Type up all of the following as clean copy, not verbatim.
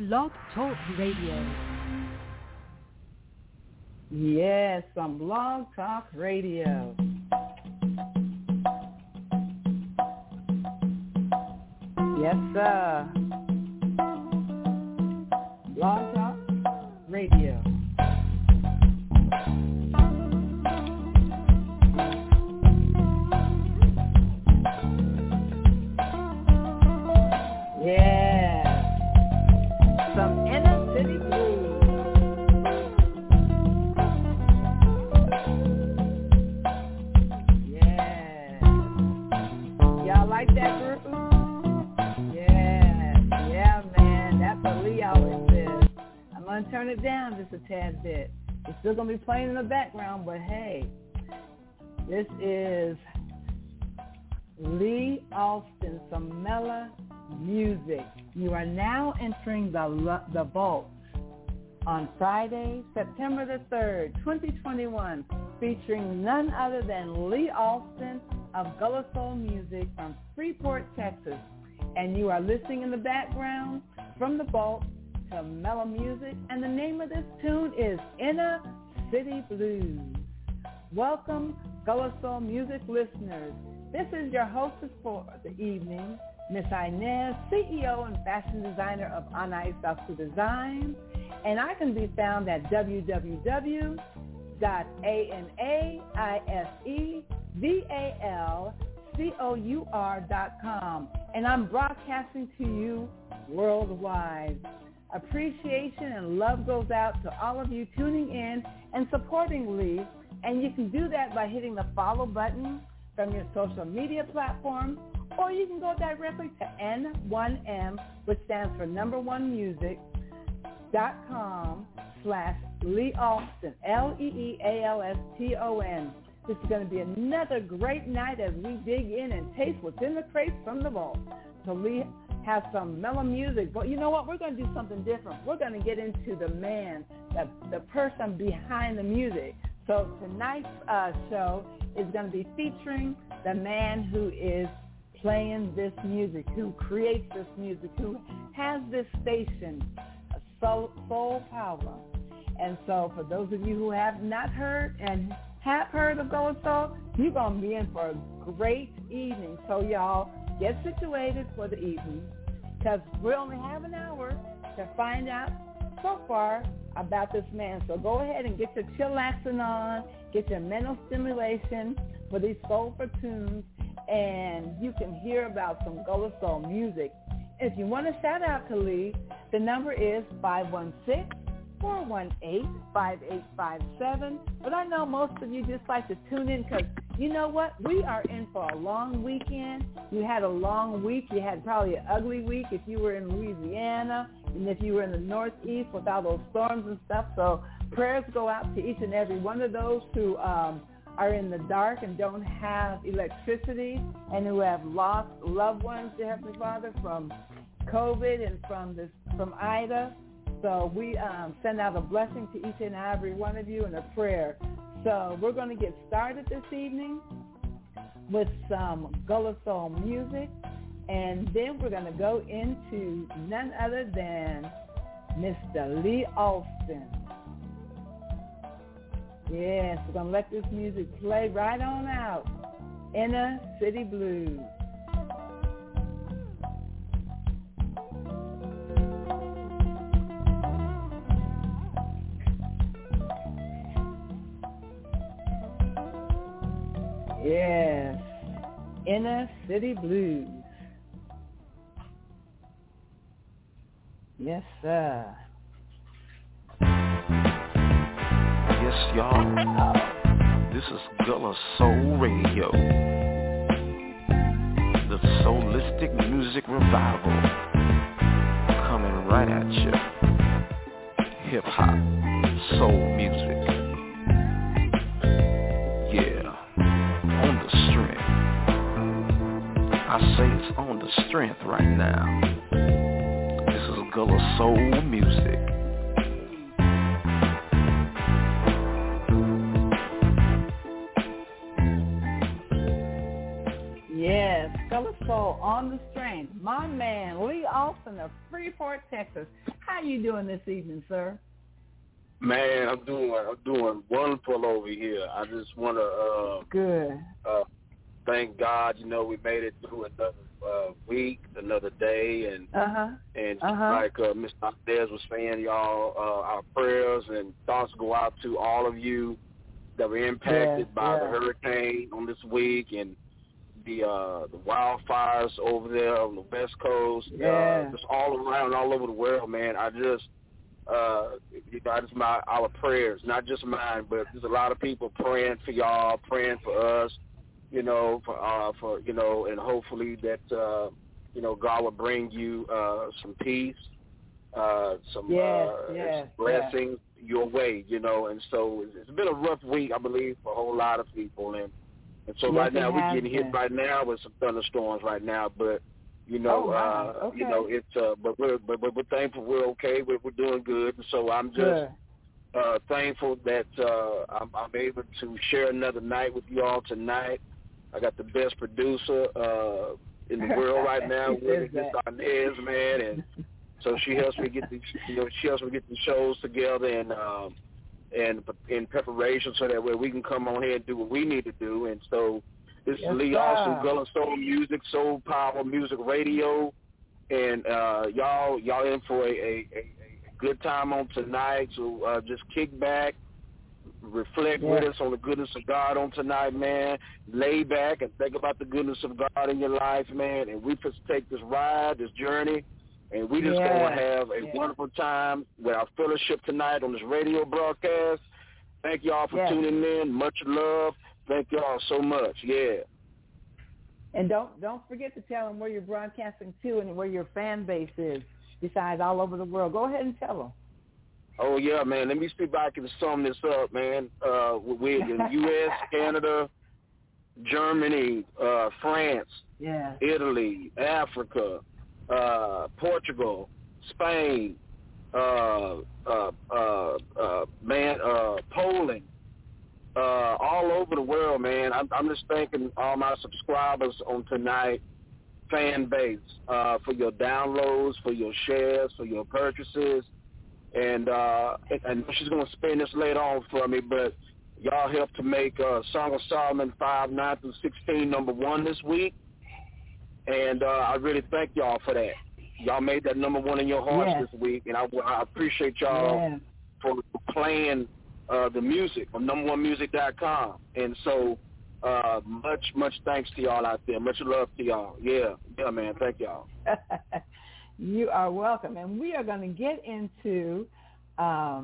Blog Talk Radio. Yes, on Blog Talk Radio. Yes, sir. Blog Talk Radio. Yeah. Some inner city blues. Yeah. Y'all like that group? Yeah, man. That's what Lee always says. I'm going to turn it down just a tad bit. It's still going to be playing in the background, but hey, this is Lee Alston, some mellow music. You are now entering the vault on Friday, September the 3rd, 2021, featuring none other than Lee Alston of Gullah Soul Music from Freeport, Texas. And you are listening in the background from the vault to mellow music, and the name of this tune is Inner City Blues. Welcome, Gullah Soul Music listeners. This is your hostess for the evening, Miss Inez, CEO and fashion designer of Anais Salsa Design, and I can be found at www.anaisevalcour.com, and I'm broadcasting to you worldwide. Appreciation and love goes out to all of you tuning in and supporting Lee, and you can do that by hitting the follow button from your social media platform, or you can go directly to N1M, which stands for number one music.com/Lee Alston, LEEALSTON. This is going to be another great night as we dig in and taste what's in the crates from the vault. So Lee has some mellow music, but you know what? We're going to do something different. We're going to get into the man, the person behind the music. So tonight's show is going to be featuring the man who is playing this music, who creates this music, who has this station, Soul Power. And so for those of you who have not heard and have heard of Gullah Soul, you're going to be in for a great evening. So y'all, get situated for the evening, because we only have an hour to find out so far about this man. So go ahead and get your chillaxing on, get your mental stimulation for these soulful tunes, and you can hear about some Gullah Soul music. If you want to shout out to Lee, the number is 516-418-5857. But I know most of you just like to tune in because you know what? We are in for a long weekend. You had a long week. You had probably an ugly week if you were in Louisiana and if you were in the Northeast with all those storms and stuff. So prayers go out to each and every one of those who are in the dark and don't have electricity and who have lost loved ones, dear Heavenly Father, from COVID and from Ida. So we send out a blessing to each and every one of you and a prayer. So we're going to get started this evening with some Gullah Soul music, and then we're going to go into none other than Mr. Lee Alston. Yes, we're going to let this music play right on out. Inner City Blues. Yes, Inner City Blues. Yes, sir. Yes, y'all. This is Gullah Soul Radio, the soulistic music revival, coming right at you. Hip-hop, soul music. Yeah, on the strength. I say it's on the strength right now. This is Gullah Soul music. Yes, Gullah Soul on the strength. mind, my man, Lee Austin of Freeport, Texas. How you doing this evening, sir? Man, I'm doing wonderful over here. I just want to thank God. You know, we made it through another week, another day, and like Mr. Aldez was saying, y'all, our prayers and thoughts go out to all of you that were impacted by the hurricane on this week and the wildfires over there on the West Coast, just all around, all over the world, man. I just our prayers, not just mine, but there's a lot of people praying for y'all, praying for us, you know, for you know, and hopefully that you know, God will bring you some peace, some blessings your way, you know. And so it's been a rough week, I believe, for a whole lot of people, and so right now we're getting hit right now with some thunderstorms right now, but. You know, you know, it's but we're thankful we're okay. We're doing good. And so I'm just thankful that I'm able to share another night with you all tonight. I got the best producer in the world right now, with Miss Inez, man, and so she helps me get these, you know, the shows together and in preparation so that way we can come on here and do what we need to do. And so. This is Lee Austin, Gullah Soul Music, Soul Power Music Radio, and y'all in for a good time on tonight. So just kick back, reflect with us on the goodness of God on tonight, man. Lay back and think about the goodness of God in your life, man. And we just take this ride, this journey, and we just gonna have a wonderful time with our fellowship tonight on this radio broadcast. Thank y'all for tuning in. Much love. Thank y'all so much. And don't forget to tell them where you're broadcasting to and where your fan base is, besides all over the world. Go ahead and tell them. Oh, yeah, man. Let me see if I can sum this up, man. We're in U.S., Canada, Germany, France, Italy, Africa, Portugal, Spain, Poland. All over the world, man. I'm just thanking all my subscribers on tonight, fan base, for your downloads, for your shares, for your purchases. And she's going to spin this later on for me, but y'all helped to make Song of Solomon 5:9-16 number 1 this week. And I really thank y'all for that. Y'all made that number 1 in your hearts this week, and I appreciate y'all for playing the music on number1music.com. And so much thanks to y'all out there. Much love to y'all. Yeah, man. Thank y'all. You are welcome. And we are going to get into to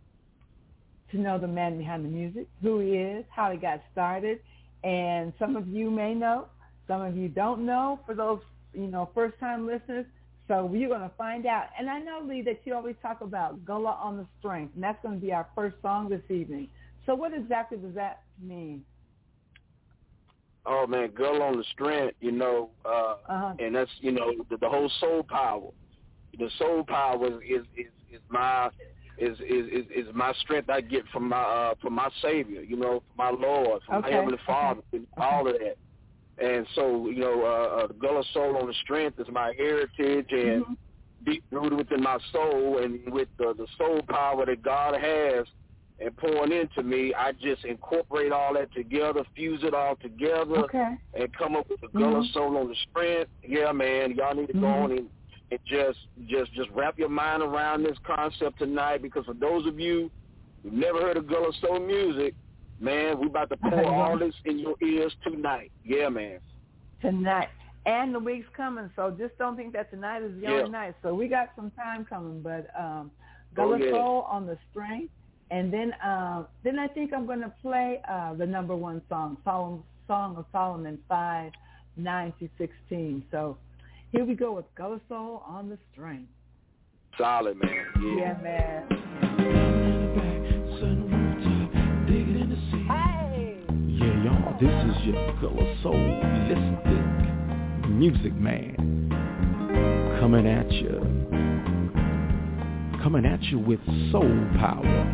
know the man behind the music, who he is, how he got started. And some of you may know, some of you don't know, for those, you know, first-time listeners. So we're going to find out. And I know, Lee, that you always talk about Gullah on the Strength, and that's going to be our first song this evening. So what exactly does that mean? Oh, man, Gullah on the Strength, you know, and that's, you know, the whole soul power. The soul power is my strength I get from my Savior, you know, from my Lord, from my Heavenly Father, and all of that. And so, you know, the Gullah Soul on the Strength is my heritage and deep rooted within my soul, and with the soul power that God has and pouring into me, I just incorporate all that together, fuse it all together, and come up with the Gullah Soul on the Strength. Yeah, man, y'all need to go on and just wrap your mind around this concept tonight, because for those of you who've never heard of Gullah Soul music, man, we about to pour all this in your ears tonight. Yeah, man. Tonight. And the week's coming, so just don't think that tonight is the only night. So we got some time coming, but Gullah Soul on the Strength. And then I think I'm going to play the number 1 song, Song of Solomon 5:9-16. So here we go with Gullah Soul on the Strength. Solid, man. Yeah, man. This is your Gullah Soulistic Music Man coming at you with soul power.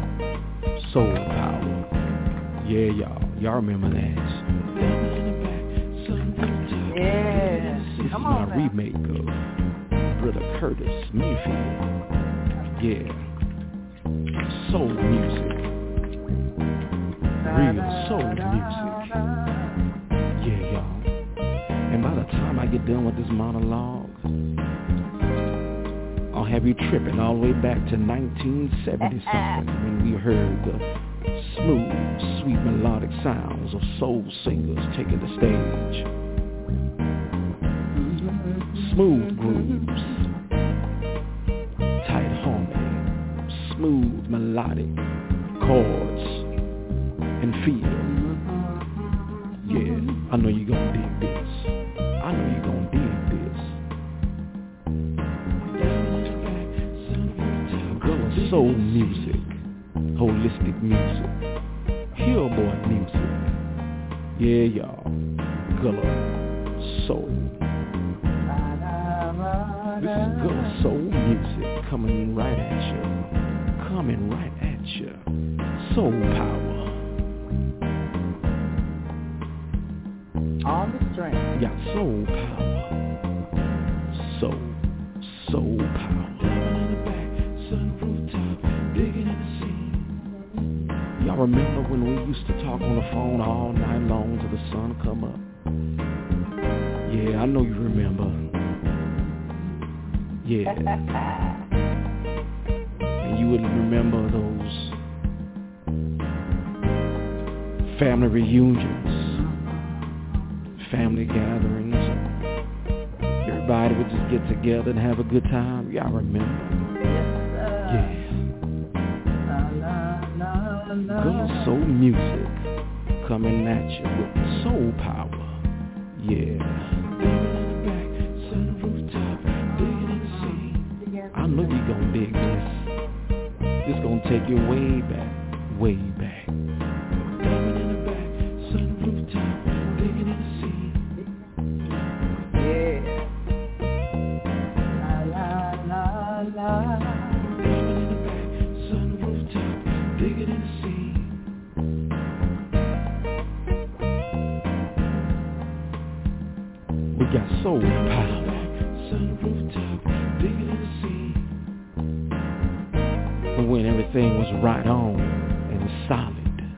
Yeah, y'all remember that? This is my remake of Brother Curtis Mayfield. Yeah. Soul music. Real soul music. Yeah, y'all. And by the time I get done with this monologue, I'll have you tripping all the way back to 1970-something when we heard the smooth, sweet melodic sounds of soul singers taking the stage. Smooth grooves, tight harmony, smooth melodic chords and feel. Yeah, I know you're gonna dig this. I know you're gonna dig this. Gullah soul music, holistic music, hillboy music. Yeah, y'all, Gullah soul. This is Gullah soul music coming right at you. Coming right at you. Soul power. On the string. Got soul power. Soul power. Down in the back, sunroof top, digging in the scene. Y'all remember when we used to talk on the phone all night long till the sun come up? Yeah, I know you remember. Yeah. And you would remember those family reunions, family gatherings. Everybody would just get together and have a good time. Y'all remember? Yeah. Gullah soul music coming at you with soul power. Yeah. I know you gon' dig this. This gon' take you way back, way back. Diamond in the back, sunroof top, digging in the sea. Yeah. La la la. Diamond in the back, sunroof top, digging in the sea. We got soul power. Sunroof top, digging in the sea. When everything was right on and solid.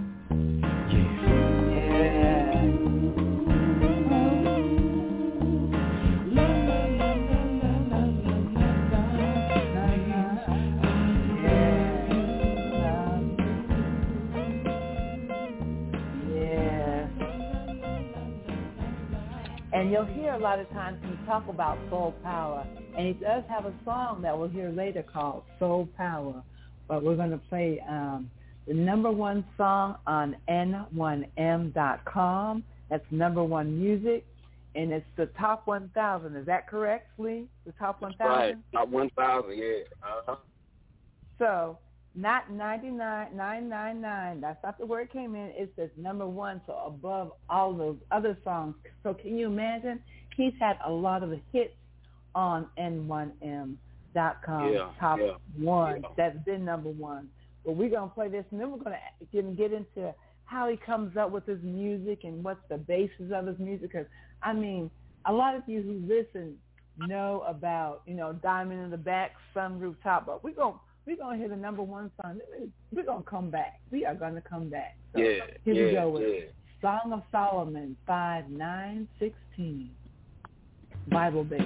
And you'll hear a lot of times when we talk about soul power, and he does have a song that we'll hear later called Soul Power. But we're going to play the number one song on N1M.com. That's number one music, and it's the top 1,000. Is that correct, Lee? The top 1,000? Right, top 1,000, yeah. Uh-huh. So not 99,999. That's not the word it came in. It says number one, so above all those other songs. So can you imagine? He's had a lot of hits on N1M.com, top one. That's been number one. But we're going to play this, and then we're going to get into how he comes up with his music and what's the basis of his music. Because, I mean, a lot of you who listen know about, Diamond in the Back, Sunroof Top, but we're going to hear the number one song. We're going to come back. We are going to come back. So here we go with Song of Solomon 5:9-16, Bible-based.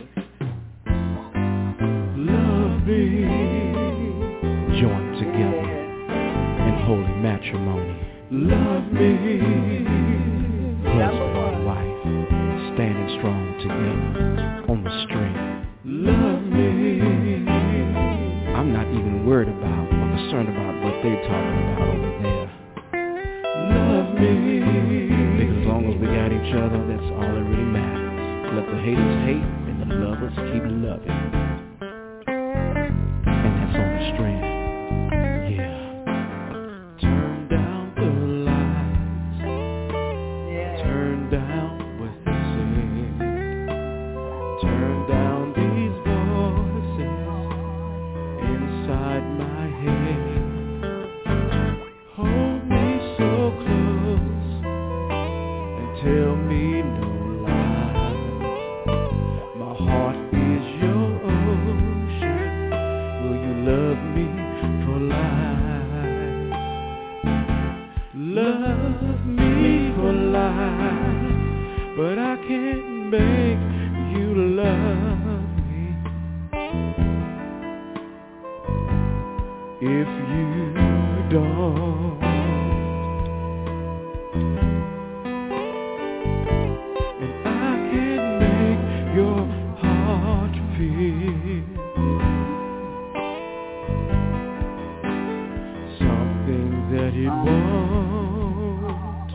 Love me, joined together in holy matrimony. Love me, husband and wife, standing strong together on the string. Love me. I'm not even worried about or concerned about what they're talking about over there. Love me, because as long as we got each other, that's all that really matters. Let the haters hate and the lovers keep loving. And that's on the strand. Yeah. Turn down the lights. Yeah. Turn down what they say. Turn down these voices inside my head. Hold me so close and tell me no lies. love me for life. Love me for life, but I can't make you love me if you don't. And I can't make your heart feel something that it won't.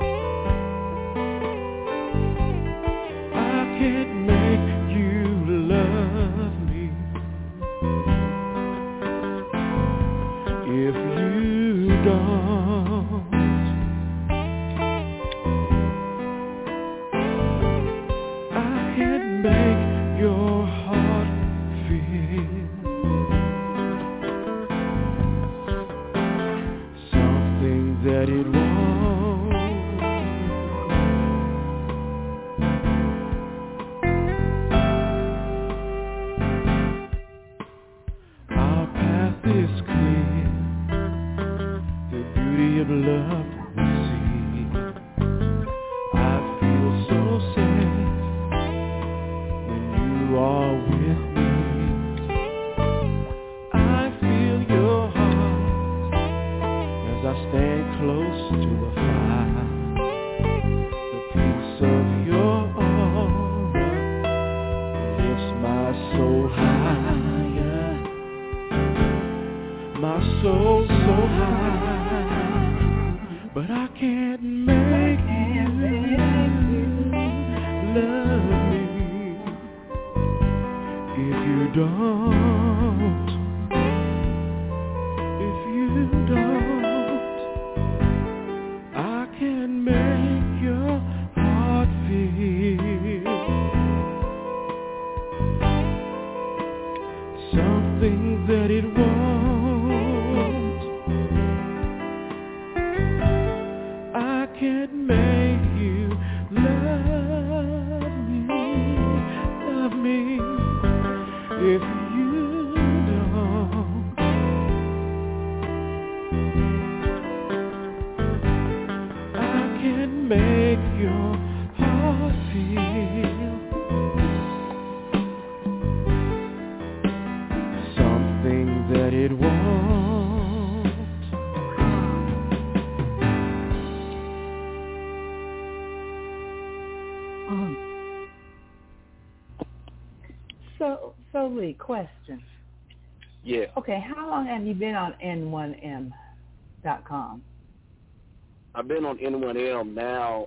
I can't make you love me if you don't. I can't make your heart feel something that it won't. Our path is clear, the beauty of love we see. I feel so safe when you are with me. I feel your heart as I stand close to the fire. The peace of your aura lifts my soul higher. My soul so high, but I can't make you love me if you don't. If you don't, I can make your heart feel something that it won't. I can't make you love me if you don't. I can make your heart feel something that it won't. So Lee, question. Yeah. Okay, how long have you been on N1M.com? I've been on N1M now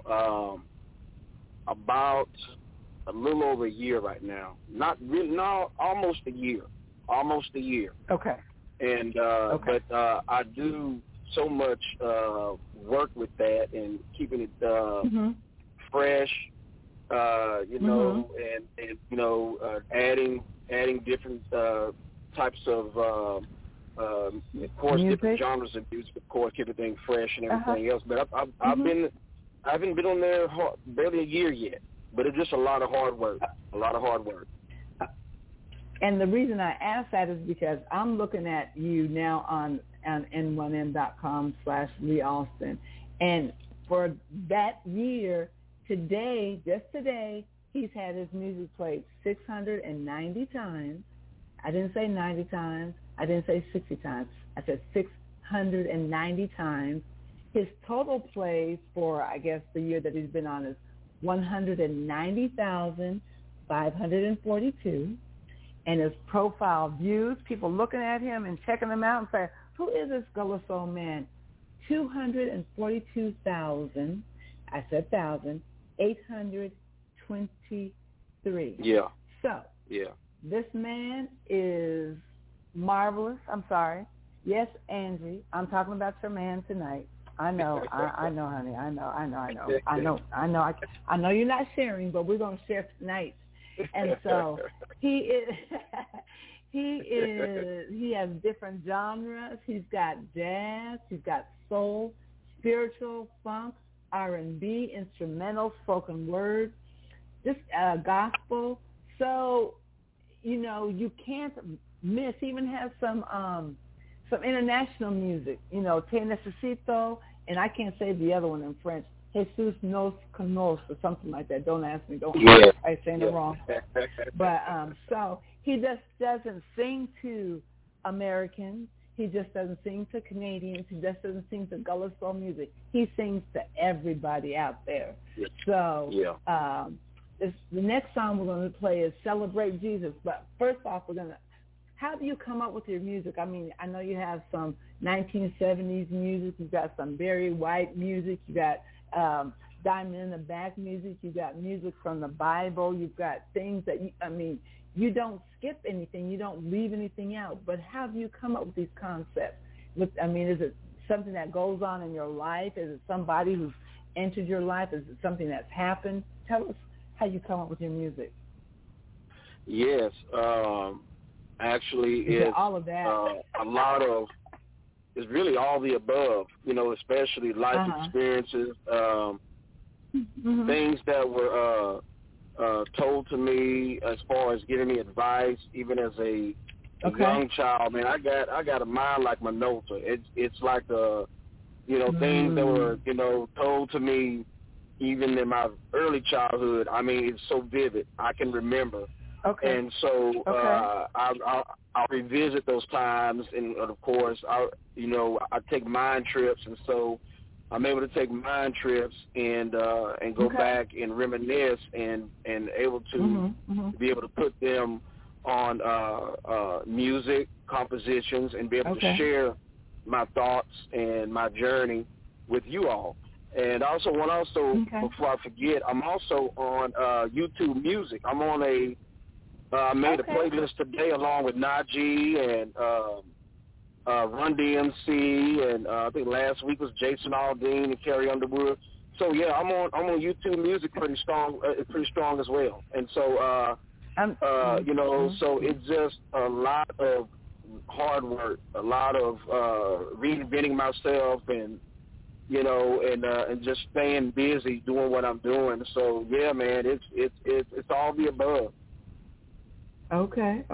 about a little over a year right now. Not really, no, almost a year. Okay. And but I do so much work with that and keeping it fresh, you know, and you know, adding different types of of course music? different genres of music, of course, keep everything fresh and everything else. But I haven't been on there barely a year yet. But it's just a lot of hard work. And the reason I ask that is because I'm looking at you now on N1M.com/Lee Alston. And for that year, just today, he's had his music played 690 times. I didn't say 90 times. I didn't say 60 times. I said 690 times. His total plays for, I guess, the year that he's been on is 190,542. And his profile views, people looking at him and checking him out and saying, who is this Gullah Soul man? 242,000, I said 1,823. Yeah. So, this man is marvelous. I'm sorry. Yes, Angie, I'm talking about your man tonight. I know, I know, honey. I know you're not sharing, but we're going to share tonight. And so he has different genres. He's got jazz, he's got soul, spiritual, funk, R&B, instrumental, spoken word, just gospel. So, you know, you can't miss. He even has some some international music. You know, Te Necesito, and I can't say the other one in French. Jesus nos conoce or something like that. Don't ask me. Don't. I'm saying it wrong. But so he just doesn't sing to Americans. He just doesn't sing to Canadians. He just doesn't sing to Gullah Soul music. He sings to everybody out there. So the next song we're going to play is Celebrate Jesus. But first off, how do you come up with your music? I mean, I know you have some 1970s music. You've got some Barry White music. You got Diamond in the Back music. You got music from the Bible. You've got things that, you don't skip anything. You don't leave anything out. But how do you come up with these concepts? Is it something that goes on in your life? Is it somebody who's entered your life? Is it something that's happened? Tell us how you come up with your music. Yes. Actually, it's all of that. A lot of, it's really all the above, especially life experiences, things that were told to me as far as giving me advice, even as a young child. Man, I got a mind like Minota. It's like things that were told to me even in my early childhood. It's so vivid. I can remember. Okay. And so I'll revisit those times, and of course I take mind trips, and so I'm able to take mind trips and go back and reminisce and able to be able to put them on music compositions and be able to share my thoughts and my journey with you all. And I also before I forget, I'm also on YouTube Music. I'm on I made a playlist today along with Najee and Run DMC, and I think last week was Jason Aldean and Carrie Underwood. So yeah, I'm on YouTube Music pretty strong as well. And so so it's just a lot of hard work, a lot of reinventing myself, and and just staying busy doing what I'm doing. So yeah, man, it's all the above. Okay.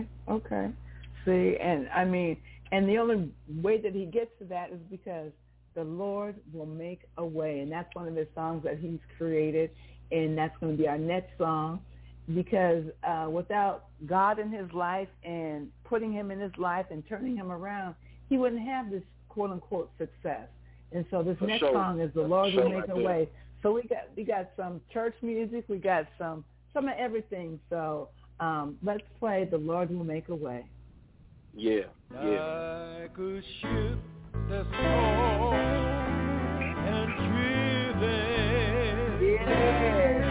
See, and the only way that he gets to that is because the Lord will make a way, and that's one of the songs that he's created, and that's going to be our next song, because without God in his life and putting him in his life and turning him around, he wouldn't have this quote-unquote success. And so this next song is The Lord Will Make a Way. So we got some church music, we got some of everything, so let's play The Lord Will Make a Way. Yeah. Like a ship that's tossed and driven. Yeah.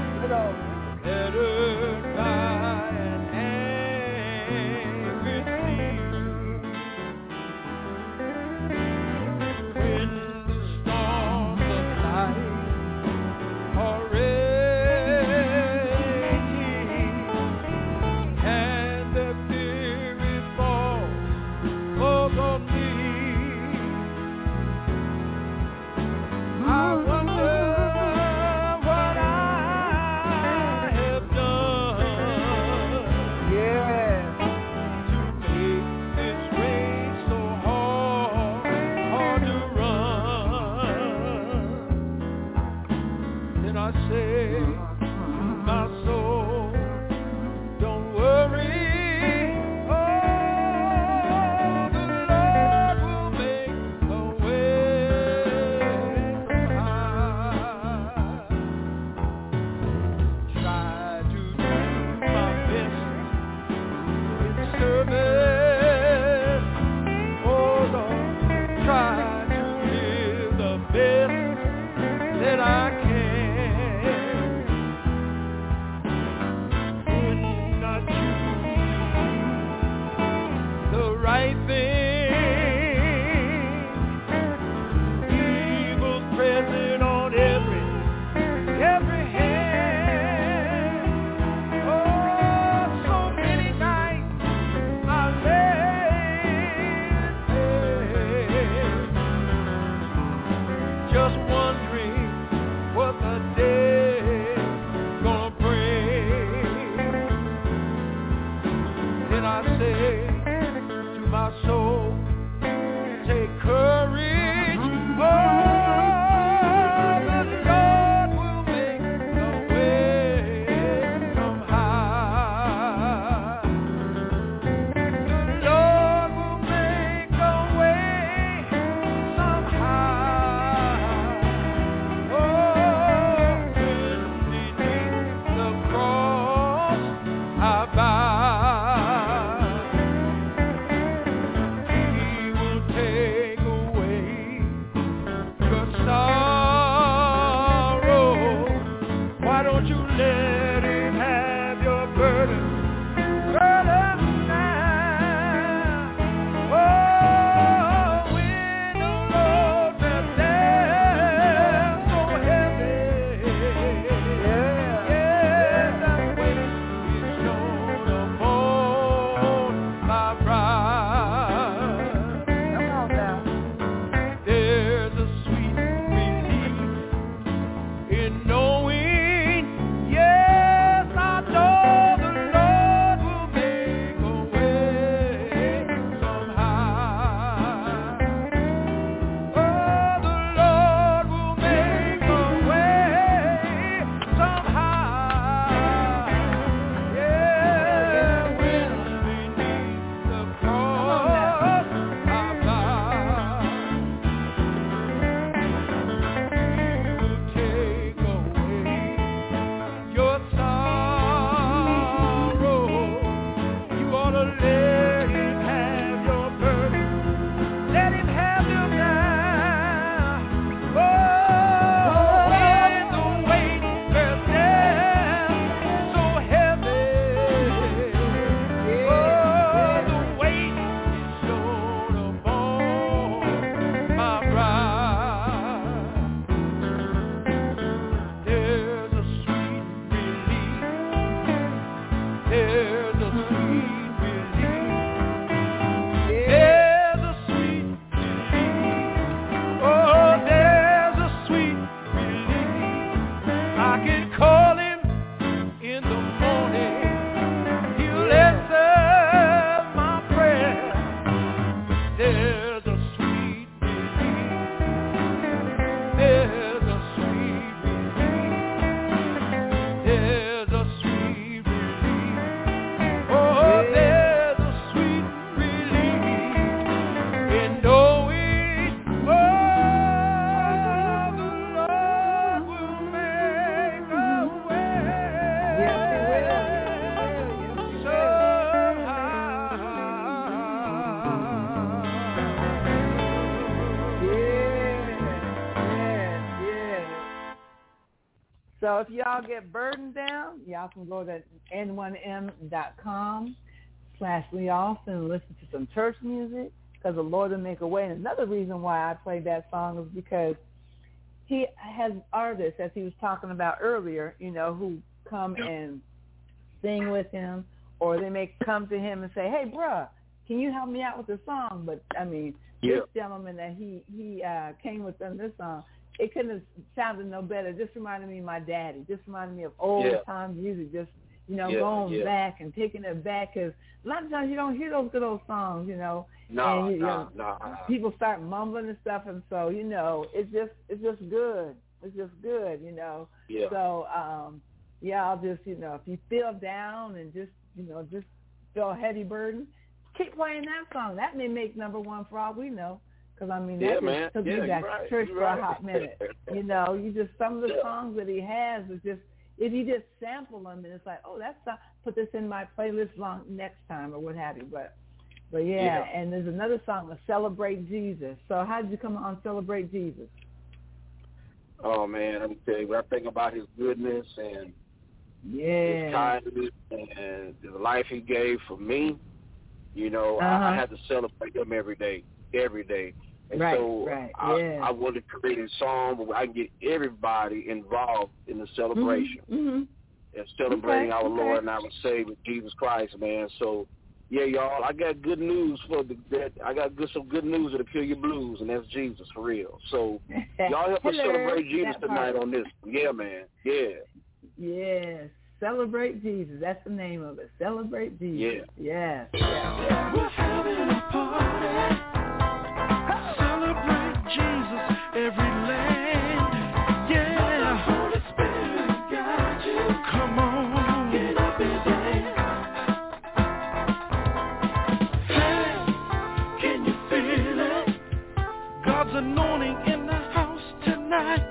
Battered by an angry sea. When the storms of life are raging and the fury falls on me, I wonder what I have done to make this race so hard to run. Then I say to my soul, don't worry, the Lord will make a way from high. Try to do my best in service, oh Lord, try to live the best that I can. When I choose the right thing, evil's present on every hand. Oh, so many nights I lay just wondering what the day's gonna bring. Then I say to my soul, So if y'all get burdened down, y'all can go to n1m.com/Lee Austin and listen to some church music, because the Lord will make a way. And another reason why I played that song is because he has artists, as he was talking about earlier, who come and sing with him, or they may come to him and say, hey, bruh, can you help me out with the song? But, this gentleman that he came with on this song, it couldn't have sounded no better. It just reminded me of my daddy. Just reminded me of old-time music, just, going back and taking it back, because a lot of times you don't hear those good old songs, No. People start mumbling and stuff, and so, it's just good. It's just good, Yeah. So, I'll just, if you feel down and just feel a heavy burden, keep playing that song. That may make number one for all we know. Because, that just took me back to church for a hot minute. Some of the songs that he has is just, if you just sample them, and it's like, oh, put this in my playlist next time or what have you. But yeah, and there's another song, Celebrate Jesus. So how did you come on Celebrate Jesus? Oh, man, let me tell you, when I think about his goodness and his kindness and the life he gave for me, I had to celebrate him every day. And I wanted to create a song where I can get everybody involved in the celebration and celebrating our Lord and our Savior, Jesus Christ, man. So, yeah, y'all, I got good news some good news that'll kill your blues, and that's Jesus, for real. So, y'all help us celebrate Jesus tonight on this. Yeah, man. Yeah. Yes. Celebrate Jesus. That's the name of it. Celebrate Jesus. Yeah. Yes. We're having a party. Celebrate Jesus every land. Yeah. Holy Spirit guide you. Come on. Get up and dance. Hey, can you feel it? God's anointing in the house tonight.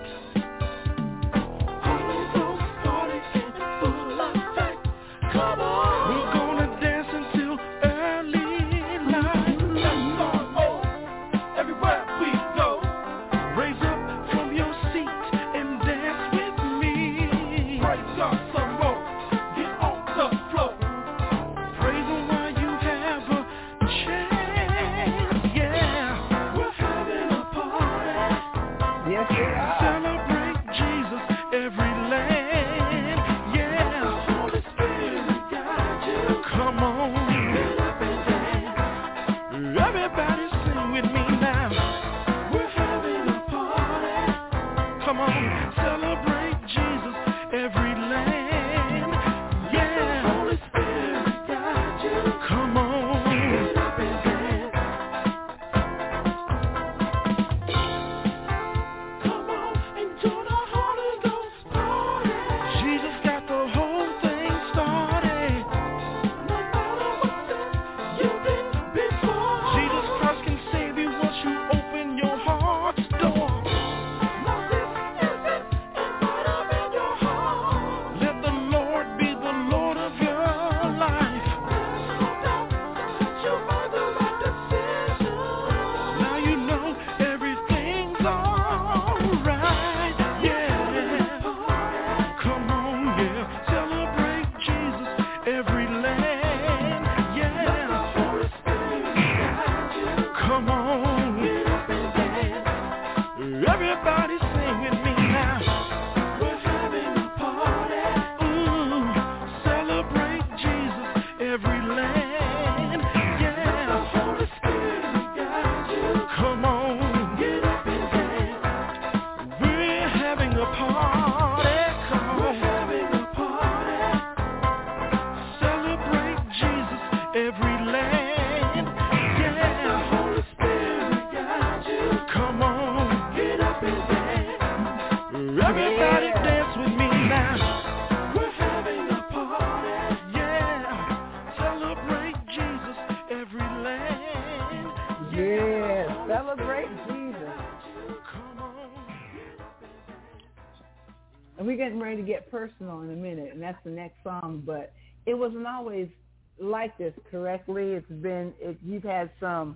To get personal in a minute, and that's the next song, but it wasn't always like this, correctly. You've had some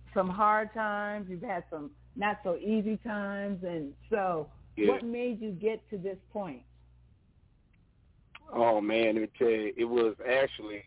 hard times, you've had some not so easy times, and so what made you get to this point? Oh man, let me tell you, it was actually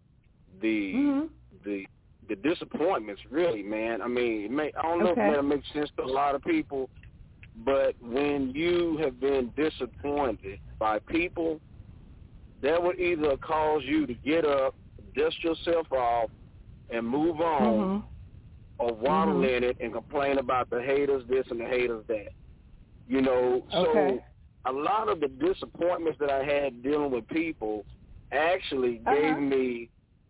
the disappointments, really, man. I mean, I don't know if that makes sense to a lot of people, but when you have been disappointed by people, that would either cause you to get up, dust yourself off, and move on, or waddle in it and complain about the haters this and the haters that. You know, so a lot of the disappointments that I had dealing with people actually gave me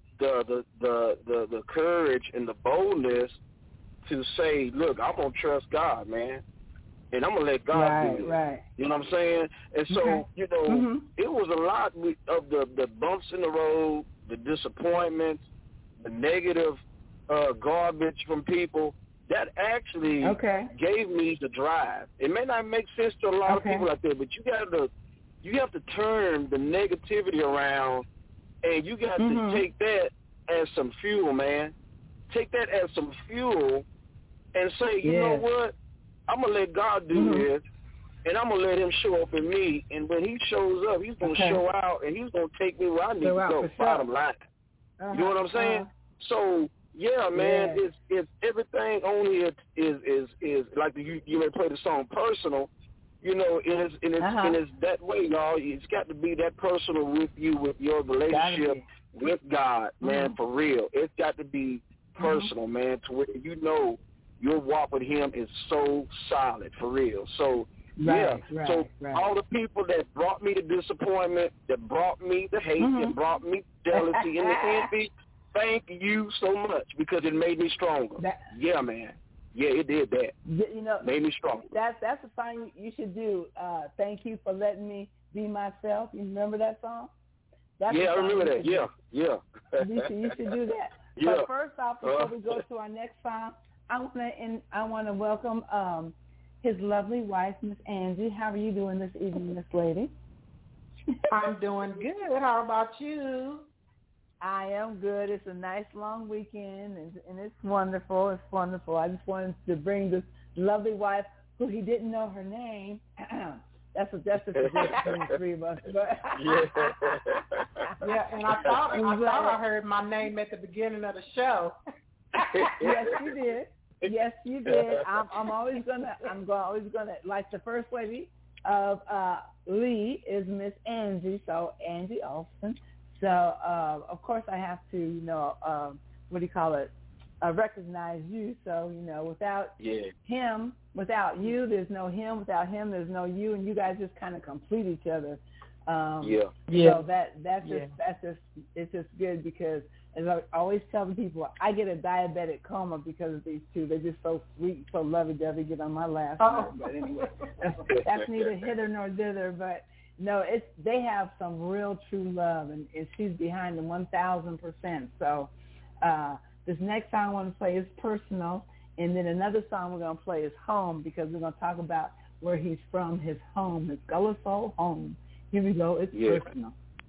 the courage and the boldness to say, look, I'm going to trust God, man, and I'm going to let God do it. Right. You know what I'm saying? And so, you know, it was a lot of the bumps in the road, the disappointments, the negative garbage from people. That actually gave me the drive. It may not make sense to a lot of people out there, but you have to turn the negativity around, and you got to take that as some fuel, man. Take that as some fuel and say, you know what? I'm going to let God do this, and I'm going to let him show up in me. And when he shows up, he's going to show out, and he's going to take me where I need to go, bottom line. You know what I'm saying? So, yeah, man, it's everything on here is like you may play the song Personal, you know, and it's that way, y'all. It's got to be that personal with you, with your relationship with God, man, for real. It's got to be personal, man, to where you know your walk with him is so solid, for real. So, all the people that brought me the disappointment, that brought me the hate, that brought me jealousy and the envy, thank you so much, because it made me stronger. Yeah, man. Yeah, it did that. You know, made me stronger. That's the thing you should do. Thank you for letting me be myself. You remember that song? I remember that. Yeah. You should do that. Yeah. But first off, before we go to our next song, I want to welcome his lovely wife, Miss Angie. How are you doing this evening, Miss Lady? I'm doing good. How about you? I am good. It's a nice long weekend, and it's wonderful. It's wonderful. I just wanted to bring this lovely wife, who he didn't know her name. That's a tradition between the three of us. But and I thought I heard my name at the beginning of the show. Yes, you did. Yes, you did. I'm always gonna like the first lady of Lee is Miss Angie, so Angie Austin. So, of course, I have to, recognize you. So, without him, without you, there's no him. Without him, there's no you. And you guys just kind of complete each other. So it's just good, because, as I always tell people, I get a diabetic coma because of these two. They're just so sweet, so lovey-dovey, get on my last nerve. But anyway, that's neither hither nor thither. But no, they have some real true love, and she's behind them 1,000%. So this next song I want to play is Personal, and then another song we're going to play is Home, because we're going to talk about where he's from, his home, his Gullah Soul home. Here we go. It's Personal.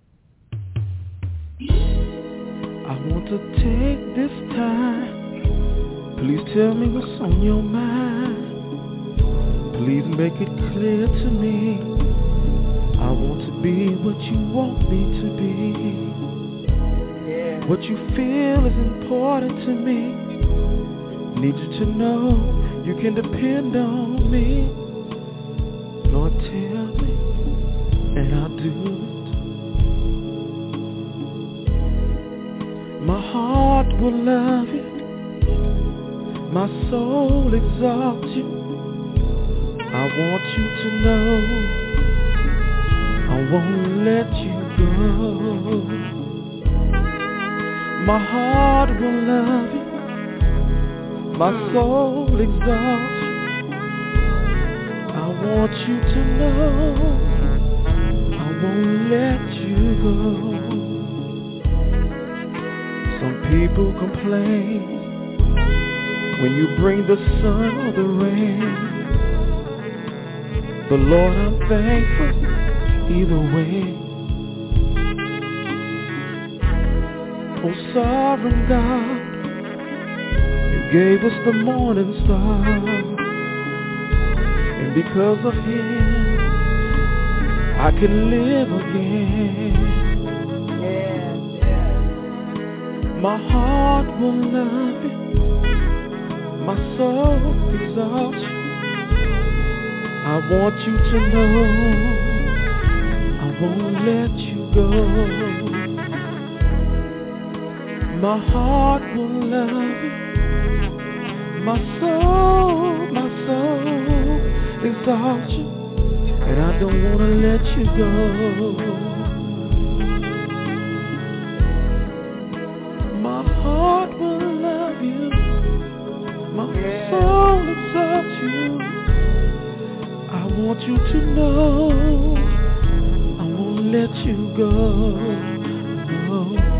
I want to take this time. Please tell me what's on your mind. Please make it clear to me. I want to be what you want me to be. Yeah. What you feel is important to me. Need you to know you can depend on me. Lord, tell me, and I'll do it. My heart will love you. My soul exalts you. I want you to know I won't let you go. My heart will love you. My soul exalts you. I want you to know I won't let you go. Some people complain when you bring the sun or the rain. But Lord, I'm thankful either way. Oh, sovereign God, you gave us the morning star, and because of him I can live again. My heart will love you, my soul exalts you. I want you to know I won't let you go. My heart will love you, my soul exalts you, and I don't want to let you go. My heart will love you, my soul exalts you. I want you to know I won't let you go. No.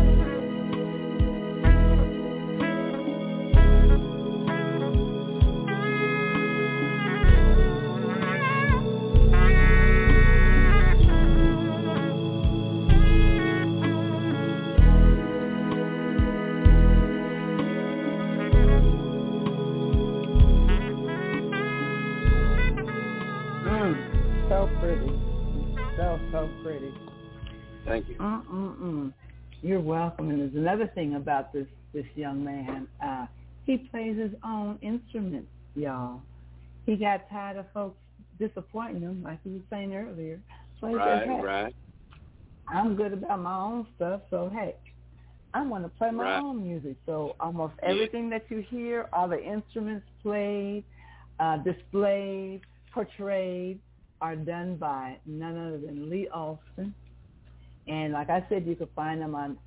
So pretty. Thank you. You're welcome. And there's another thing about this young man. He plays his own instruments, y'all. He got tired of folks disappointing him, like he was saying earlier. So he said, hey, right. I'm good about my own stuff, so hey, I want to play my own music. So almost everything that you hear, all the instruments played, displayed, portrayed, are done by none other than Lee Alston. And like I said, you can find them on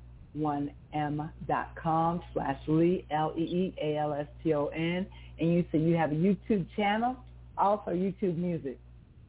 n1m.com/Lee, LEEALSTON. And you say you have a YouTube channel, also YouTube Music.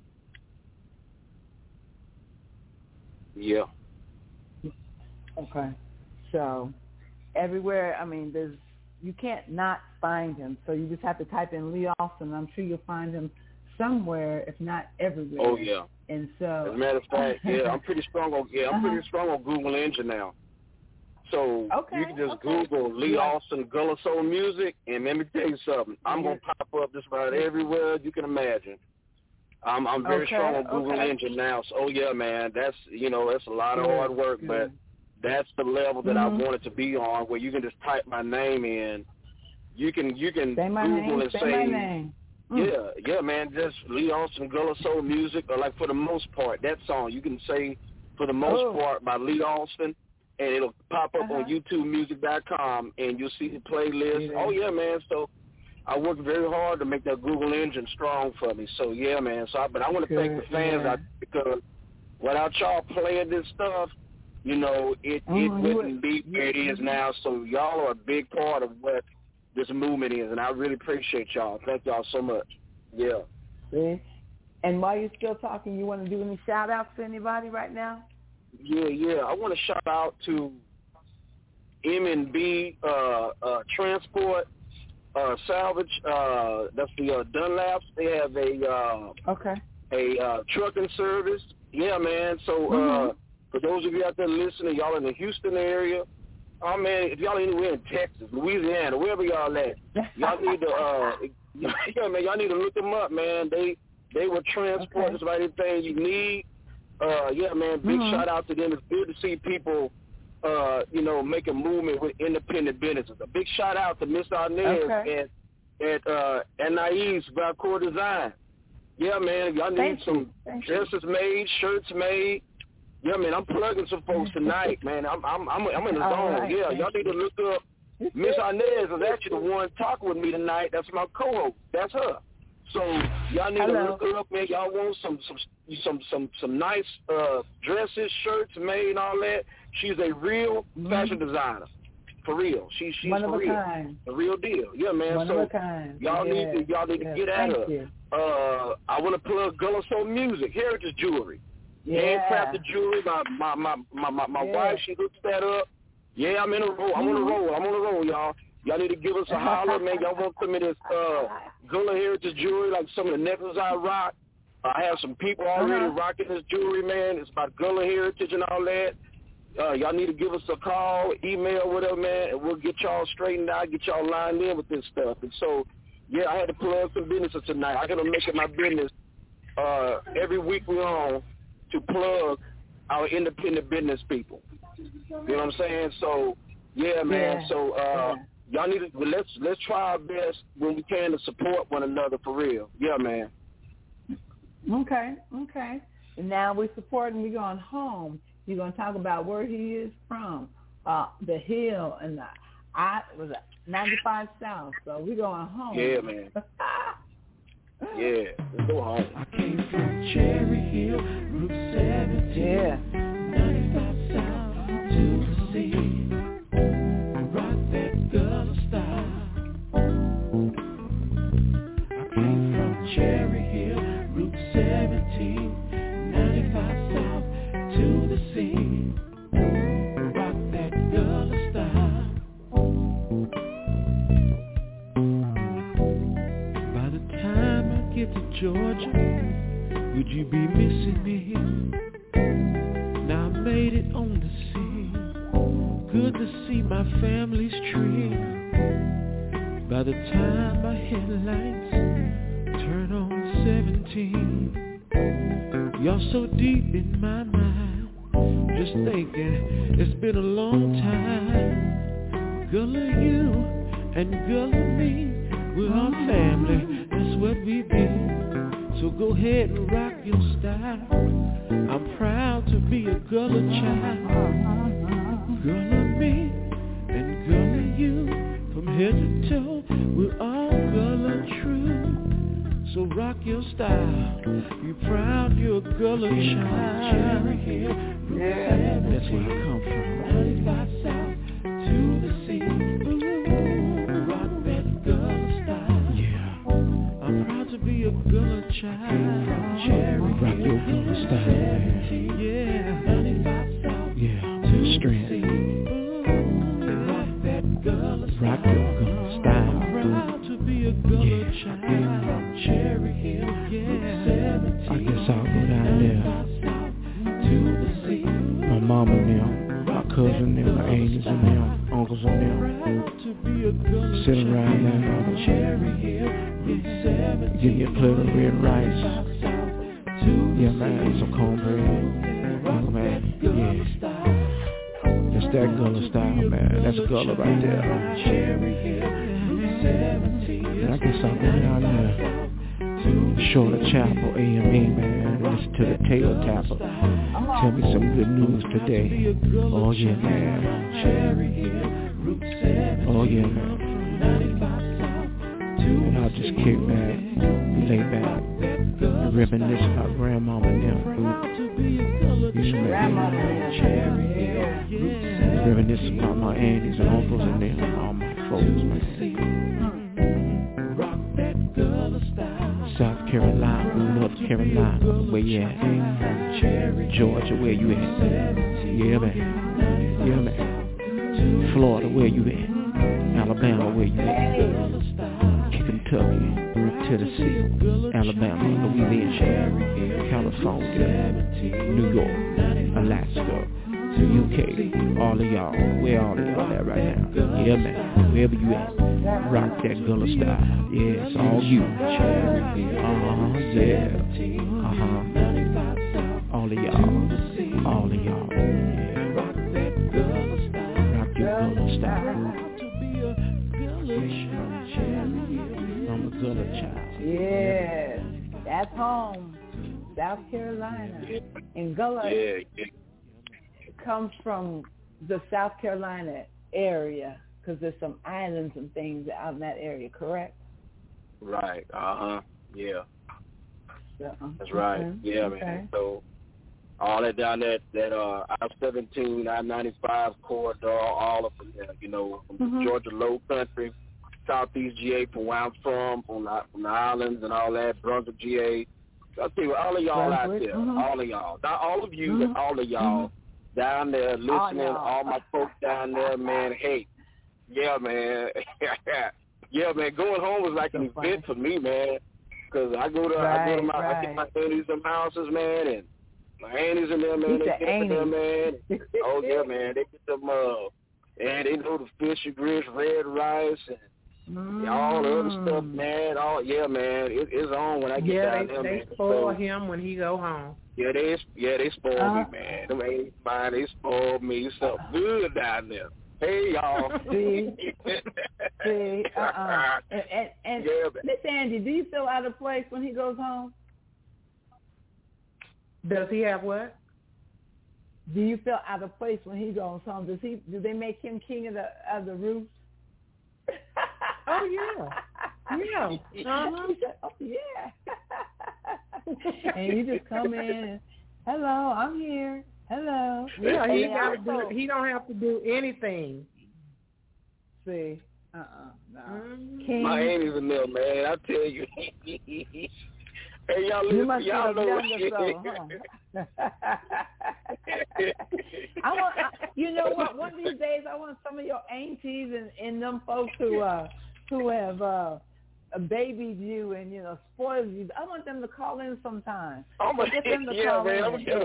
Yeah. Okay. So everywhere, I mean, you can't not find him. So you just have to type in Lee Alston. I'm sure you'll find him somewhere, if not everywhere. Oh yeah. And so, as a matter of fact, I'm pretty strong on Google Engine now. So you can just Google Lee Alston Gullah Soul Music, and let me tell you something. I'm gonna pop up just about everywhere you can imagine. I'm very strong on Google Engine now. So man, that's that's a lot of hard work, but that's the level that I wanted to be on, where you can just type my name in. You can Google and say my name. Yeah, man, just Lee Alston Gullah Soul Music, or like for the most part, that song, you can say for the most part by Lee Alston, and it'll pop up on YouTubeMusic.com, and you'll see the playlist. Oh, yeah, man, so I worked very hard to make that Google engine strong for me. So, yeah, man, but I want to thank the fans out, because without y'all playing this stuff, it wouldn't be where it is now. So y'all are a big part of what this movement is, and I really appreciate y'all. Thank y'all so much. Yeah. See? And while you're still talking, you want to do any shout-outs to anybody right now? Yeah. I want to shout out to M&B Transport Salvage. That's the Dunlaps. They have a trucking service. Yeah, man. So for those of you out there listening, y'all in the Houston area, oh, man, if y'all anywhere in Texas, Louisiana, wherever y'all at, y'all need to, y'all need to look them up, man. They will transport just about anything you need. Man, big shout out to them. It's good to see people, make a movement with independent businesses. A big shout out to Miss Arnez at Anais Valcourt Design. Yeah, man, y'all need some dresses made, shirts made. Yeah, man, I'm plugging some folks tonight, man. I'm in the zone. Right, y'all need to look up Miss Arnez is actually the one talking with me tonight. That's my co-host. That's her. So y'all need to look her up, man. Y'all want some nice dresses, shirts made and all that. She's a real fashion designer. For real. She's one for real. Kind. The real deal. Yeah, man. One so of a kind. Y'all need to get at her. I want to plug Gullah Soul Music, Heritage Jewelry. Handcrafted jewelry. My wife, she hooks that up. Yeah, I'm in a roll. I'm on a roll, y'all. Y'all need to give us a holler, man. Y'all want some of this Gullah Heritage jewelry, like some of the necklaces I rock. I have some people already rocking this jewelry, man. It's about Gullah Heritage and all that. Y'all need to give us a call, email, whatever, man, and we'll get y'all straightened out, get y'all lined in with this stuff. And so, I had to plug some businesses tonight. I got to make it my business every week we're on to plug our independent business people. You know what I'm saying? So, yeah, man. Yeah. So, y'all need to let's try our best when we can to support one another for real. Yeah, man. Okay. And now we're supporting. We're going home. You're going to talk about where he is from, the Hill and the 95 South. So we're going home. Yeah, man. Yeah, let's go home. I came from Cherry Hill, Route 17. Yeah. 95 South to the sea. Rock that girl style. I came from Cherry Hill, Route 17. 95 South to the sea. Rock that girl style. By the time I get to Georgia, would you be missing me? Now I made it on the scene. Good to see my family's tree. By the time my headlights turn on 17, you're so deep in my mind. Just thinking it's been a long time. Girl of you and girl of me, we're all family, that's what we be. So go ahead and rock your style. I'm proud to be a Gullah child. Girl of me and girl of you, from head to toe, we're all Gullah true. So rock your style. You proud you're a Gullah child. Yeah, that's where I come from. 95 South to the sea. Ooh, rock that Gullah style. Yeah, I'm proud to be a Gullah child. Rock your Gullah style, man. Yeah, 95 South. Yeah, to strength. Rock your Gullah style. Proud to be a Gullah child. From Cherry Hill, yeah. I guess I'll go down there to the sea. My mama and them, my cousin and them, my aunties and them, uncles and them. Sit around there, give me a plate of red rice. Yeah, man, some cornbread. Oh, man, yeah. That's that Gullah style, man. That's Gullah right there. And I guess I'll go down there. Shorter Chapel, AME, man, and listen to the Taylor Tapper. Tell me some good news today. Oh yeah, man. Oh yeah, man. And I'll just kick back, lay back, and reminisce about grandmama and them. Yeah, man. Reminisce about my aunties and uncles and them, all my folks, man. South Carolina, North Carolina, where you at? Georgia, where you at? Yeah, man. Yeah, man. Florida, where you at? Alabama, where you at? Kentucky, Tennessee, Alabama, Louisiana, California, New York, Alaska, UK, all of y'all, where all of y'all at right now? Yeah, man, wherever you at. Rock that Gullah style. Yeah, it's all you. Yeah. All of y'all. All of y'all. Yeah. Rock your Gullah style. I'm a Gullah child. Yeah. That's home. South Carolina. And Gullah comes from the South Carolina area. Because there's some islands and things out in that area, correct? Right. Yeah. That's right. Mm-hmm. Yeah, okay. Man. So all that down that I-17, I-95 corridor, all of them, you know, from the Georgia Low Country, Southeast GA, from where I'm from the islands and all that, Brunswick GA. I'll tell you, all of y'all out there, all of y'all, not all of you, but all of y'all down there listening, all my folks down there, man. Hey. Yeah, man. Yeah, man. Going home was like an event for me, man. Because I get my aunties in houses, man, and my aunties in there, man. They get in there, man. Oh yeah, man. They get them, and they know the fish and grits, red rice, and All the other stuff, man. Man. It's on when I get down there. They spoil him when he go home. Yeah, they spoil me, man. Them ain't mine. They spoil me. Something good down there. Hey, y'all. See. And Miss Angie, do you feel out of place when he goes home? Does he have what? Do you feel out of place when he goes home? Do they make him king of the roof? Oh yeah. Yeah. Uh-huh. Oh yeah. And you just come in and, hello, I'm here. Hello. Yeah, he don't have to do anything. See. No. Mm-hmm. My Amy's a mill, man. I tell you. Hey, y'all listen, y'all know you know what? One of these days, I want some of your aunties and them folks who have babied you and spoiled you. I want them to call in sometime. Get them to call in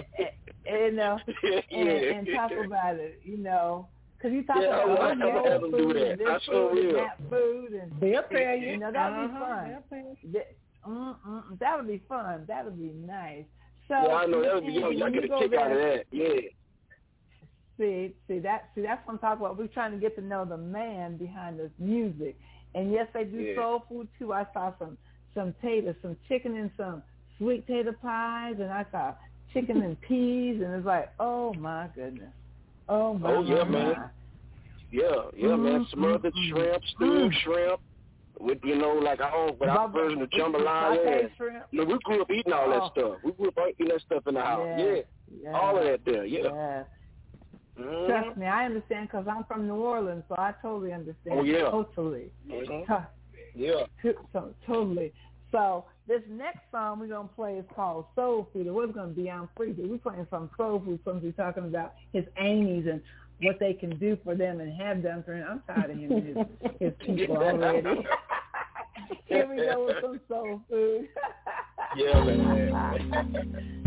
and talk about it. Because you talk about your food and this food and that food, and they'll tell you. That'll be fun. That would be fun. That would be nice. So I know that would be. Y'all get a kick out of that. Yeah. See, that's what I'm talking about. We're trying to get to know the man behind this music. And yes, they do soul food too. I saw some taters, some chicken and some sweet tater pies, and I saw chicken and peas, and it's like, oh my goodness. Oh my. Oh yeah, man. Yeah, man. Smothered shrimp, stewed shrimp. With like our version of jambalaya. We grew up eating all that stuff. We grew up eating that stuff in the house. Yeah. All of that there. Yeah. Mm-hmm. Trust me, I understand because I'm from New Orleans, so I totally understand. Oh yeah. Totally. Mm-hmm. Yeah. So totally. So this next song we're gonna play is called Soul Food. It was gonna be on Freebie. We're playing some soul food songs. We're talking about his Amies and what they can do for them and have done for him. I'm tired of him and his people already. Here we go with some soul food. Yeah, man.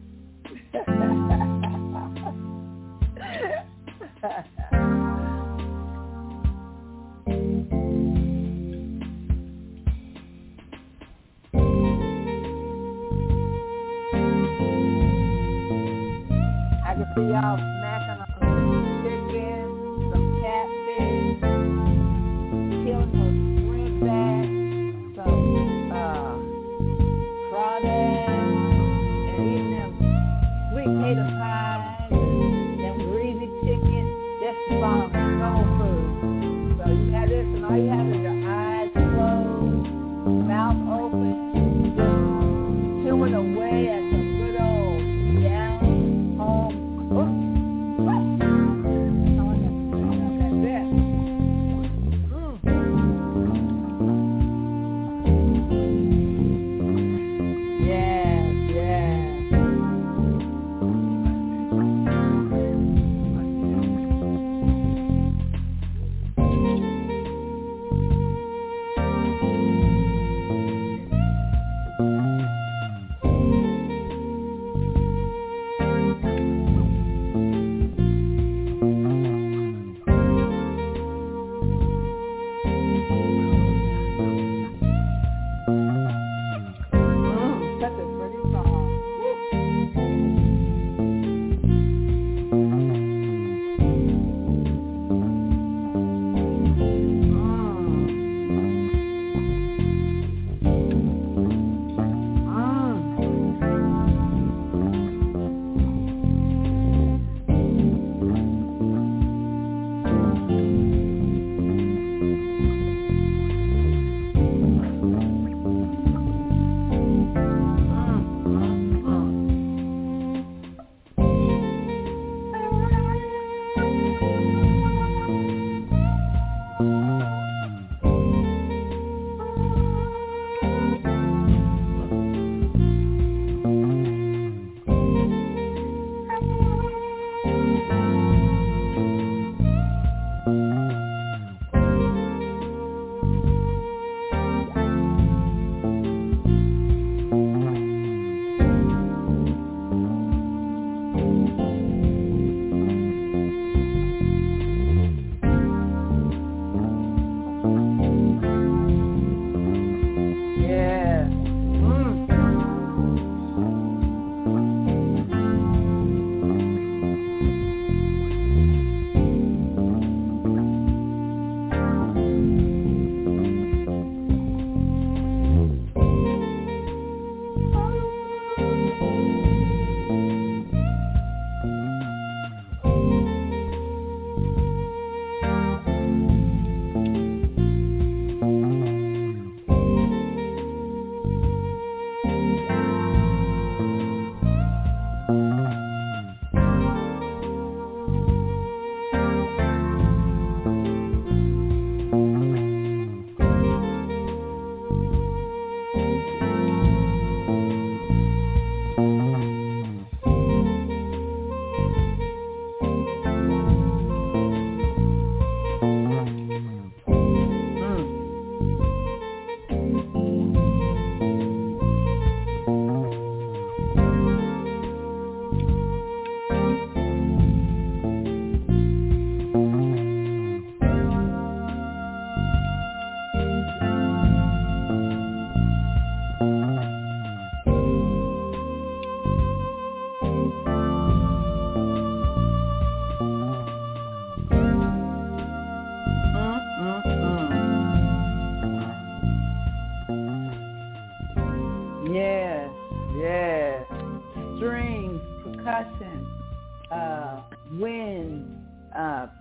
I can see y'all smacking on some chicken, some catfish, killing some shrimp back, some crawdads, and eating them sweet potato pies, and them greasy chicken. That's the bomb, soul food. So you have this, and all you have is your eyes closed, mouth open, just chewing away at some good old down home cooked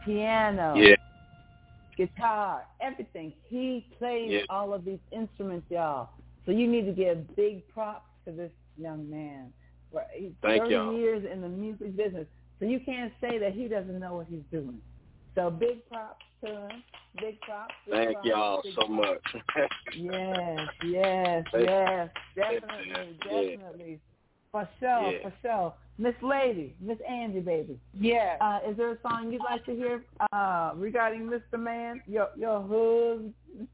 piano, Yeah. guitar, everything. He plays all of these instruments, y'all. So you need to give big props to this young man. He's 30 years in the music business. So you can't say that he doesn't know what he's doing. So big props to him. Big props. Thank y'all so much. Yes. Definitely. For sure. Miss Lady, Miss Angie, baby. Yeah. Is there a song you'd like to hear regarding Mr. Man, your husband?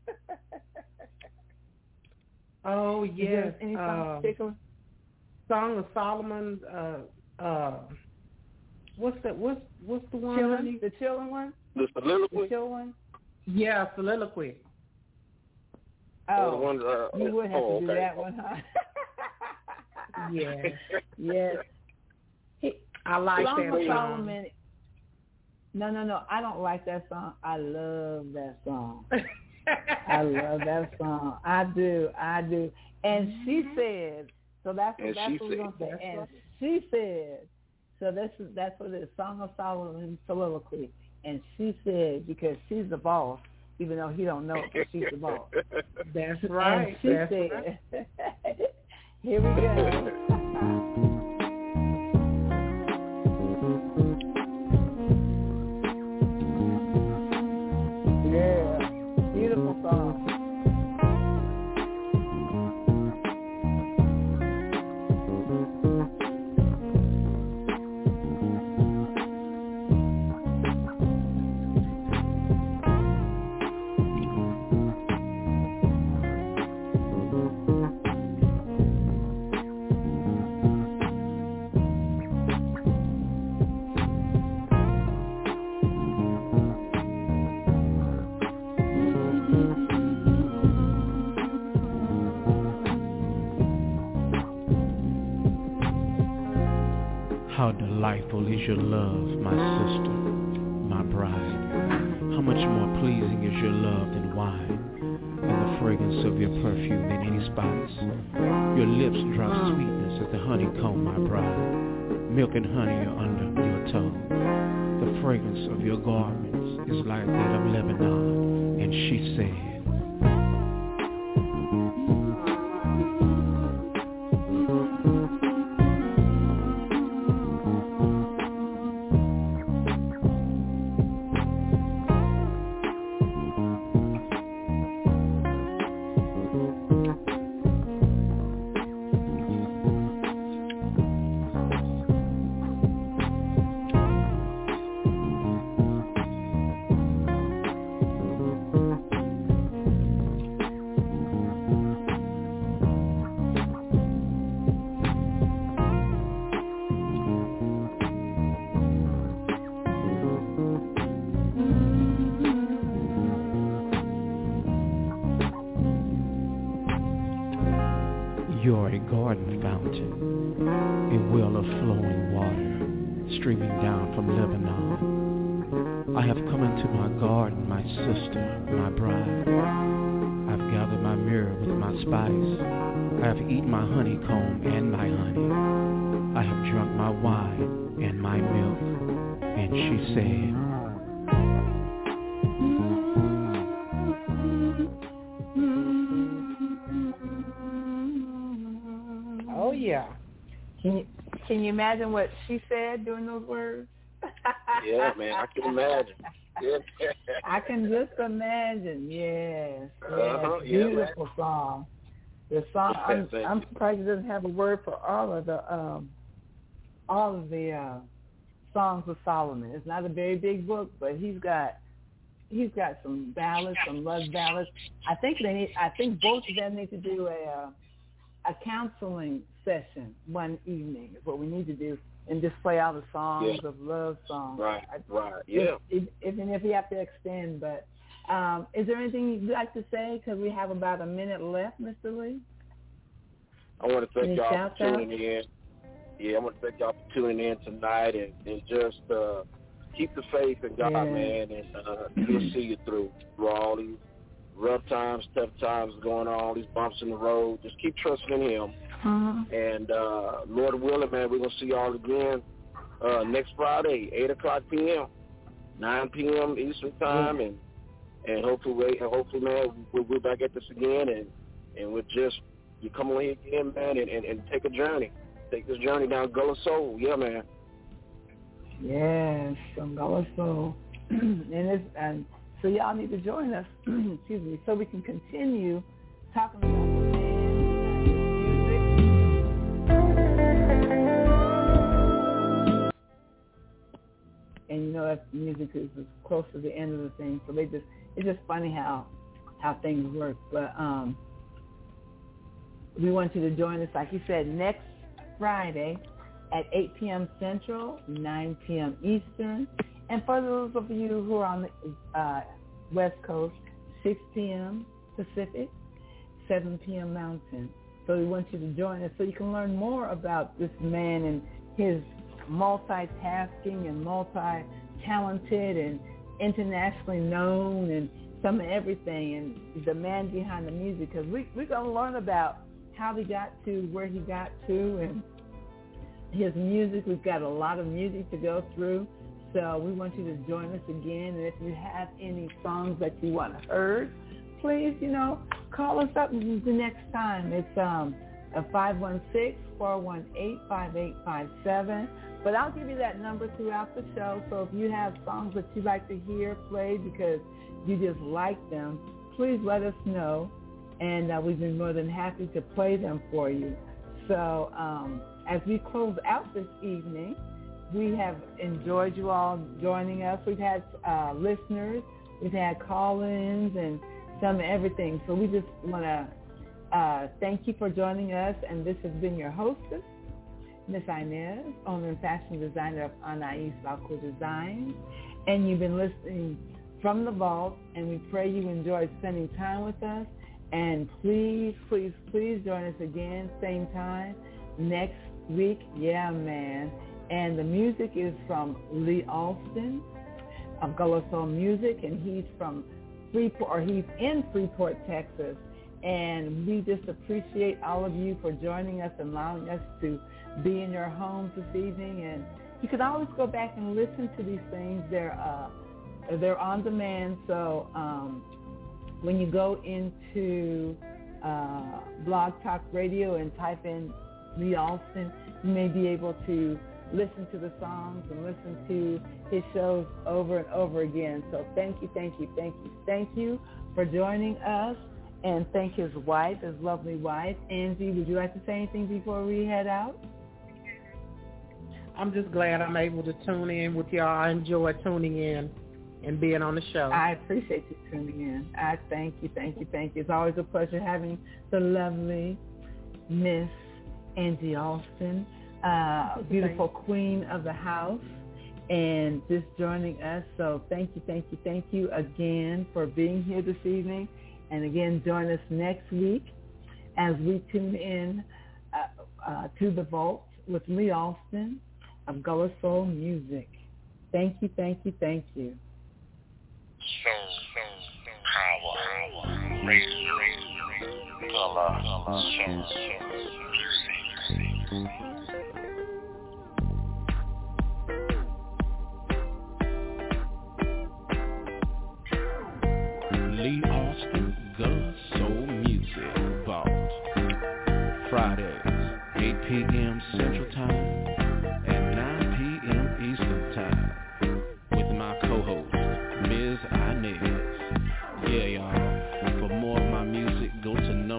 Oh, yes. Any song particular? Song of Solomon. What's the one? Chillin'? The chillin' one? The soliloquy? The chill one? Yeah, soliloquy. Oh, you would have to do that one, huh? Yes. I like Song that of song. Solomon. No, I don't like that song. I love that song. I love that song. I do. And she said, so that's what we're going to say. And she said, so that's what it is, Song of Solomon soliloquy. And she said, because she's the boss, even though he don't know it, but she's the boss. That's right. And she said, here we go. Yeah, beautiful song. How delightful is your love, my sister, my bride. How much more pleasing is your love than wine, and the fragrance of your perfume than any spice. Your lips drop sweetness as the honeycomb, my bride. Milk and honey are under your tongue. The fragrance of your garments is like that of Lebanon. And she said, you're a garden fountain, a well of flowing water, streaming down from Lebanon. I have come into my garden, my sister, my bride. I've gathered my myrrh with my spice. I have eaten my honeycomb and my honey. I have drunk my wine and my milk. And she said, oh, yeah. Can you imagine what she said during those words? Yeah, man, I can imagine. Yeah. I can just imagine. Yes. Beautiful song. The song. I'm surprised it doesn't have a word for all of the songs of Solomon. It's not a very big book, but he's got some ballads, some love ballads. I think both of them need to do a counseling session one evening. Is what we need to do, and just play all the songs of love songs. Right. Yeah. Even if you have to extend, but is there anything you'd like to say? Because we have about a minute left, Mr. Lee. I want to thank y'all for tuning in. Yeah, I want to thank y'all for tuning in tonight, and just keep the faith in God, man, and He'll see you through all these rough times, tough times going on, these bumps in the road. Just keep trusting in Him. And Lord willing, man, we're going to see y'all again next Friday, 8 o'clock p.m. 9 p.m. Eastern time, and hopefully, man, we're back at this again, and we'll just you come on here again, man, and take a journey, take this journey down Gullah Soul, yeah, man. Yes, from Gullah Soul, and so y'all need to join us, excuse me, so we can continue talking about the music. And you know that music is close to the end of the thing, so it's just funny how things work. But we want you to join us, like you said, next Friday at 8 p.m. Central, 9 p.m. Eastern. And for those of you who are on the West Coast, 6 p.m. Pacific, 7 p.m. Mountain. So we want you to join us so you can learn more about this man and his multitasking and multi-talented and internationally known and some of everything, and the man behind the music, because we're going to learn about how he got to where he got to and his music. We've got a lot of music to go through, so we want you to join us again. And if you have any songs that you want heard, please, call us up the next time. It's 516-418-5857. But I'll give you that number throughout the show. So if you have songs that you'd like to hear played because you just like them, please let us know. And we've been more than happy to play them for you. So as we close out this evening, we have enjoyed you all joining us. We've had listeners. We've had call-ins and some everything. So we just want to thank you for joining us. And this has been your hostess, Miss Inez, owner and fashion designer of Anais Valcourt Designs. And you've been listening from the vault, and we pray you enjoyed spending time with us. And please, please, please join us again, same time, next week. Yeah, man. And the music is from Lee Alston of Gullah Soul Music, and he's from Freeport, or he's in Freeport, Texas. And we just appreciate all of you for joining us and allowing us to be in your homes this evening. And you can always go back and listen to these things. They're on demand. So when you go into Blog Talk Radio and type in Lee Alston, you may be able to listen to the songs and listen to his shows over and over again. So thank you for joining us. And thank his wife, his lovely wife. Angie, would you like to say anything before we head out? I'm just glad I'm able to tune in with y'all. I enjoy tuning in and being on the show. I appreciate you tuning in. I thank you. It's always a pleasure having the lovely Miss Angie Alston, beautiful queen of the house, and just joining us. So thank you again for being here this evening. And again, join us next week as we tune in to the vault with Lee Alston of Gullah Soul Music. Thank you. Soul power, radio, Gullah Soul music. Lee Alston, Gullah Soul Music Vault. Fridays, 8 p.m. Central Time and 9 p.m. Eastern Time with my co-host, Ms. Inez. Yeah, y'all. For more of my music, go to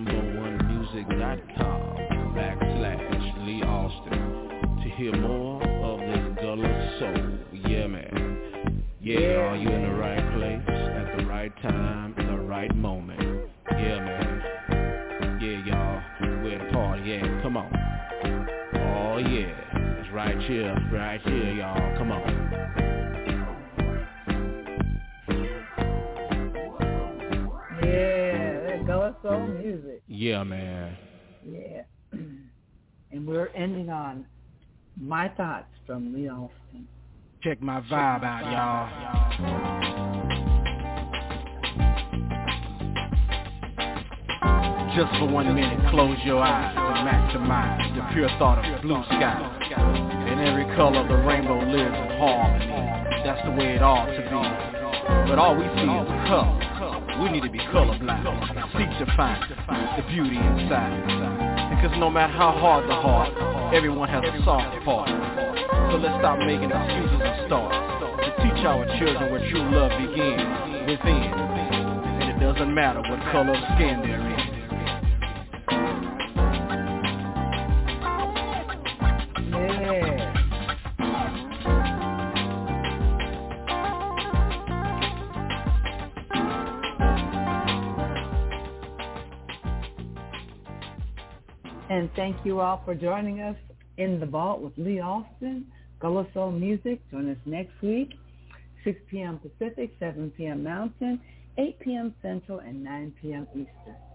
numberonemusic.com/Lee Alston to hear more of this Gullah Soul. Yeah, man. Yeah, y'all, you in the right place at the right time, in the right moment. Yeah, man. Yeah, y'all, we're at the party. Yeah, come on. Oh, yeah. It's right here, y'all. Come on. Yeah, that Gullah Soul Music. Yeah, man. Yeah. And we're ending on My Thoughts from Lee Alston. Check my vibe out, y'all. Just for 1 minute, close your eyes and maximize the pure thought of blue sky. In every color, the rainbow lives in harmony. that's the way it ought to be. But all we see is color. We need to be colorblind. Seek to find the beauty inside. Because no matter how hard the heart, everyone has a soft part. So let's stop making excuses and start to teach our children where true love begins within. And it doesn't matter what color of skin they're in. And thank you all for joining us in the vault with Lee Austin, Gullah Soul Music. Join us next week, 6 p.m. Pacific, 7 p.m. Mountain, 8 p.m. Central, and 9 p.m. Eastern.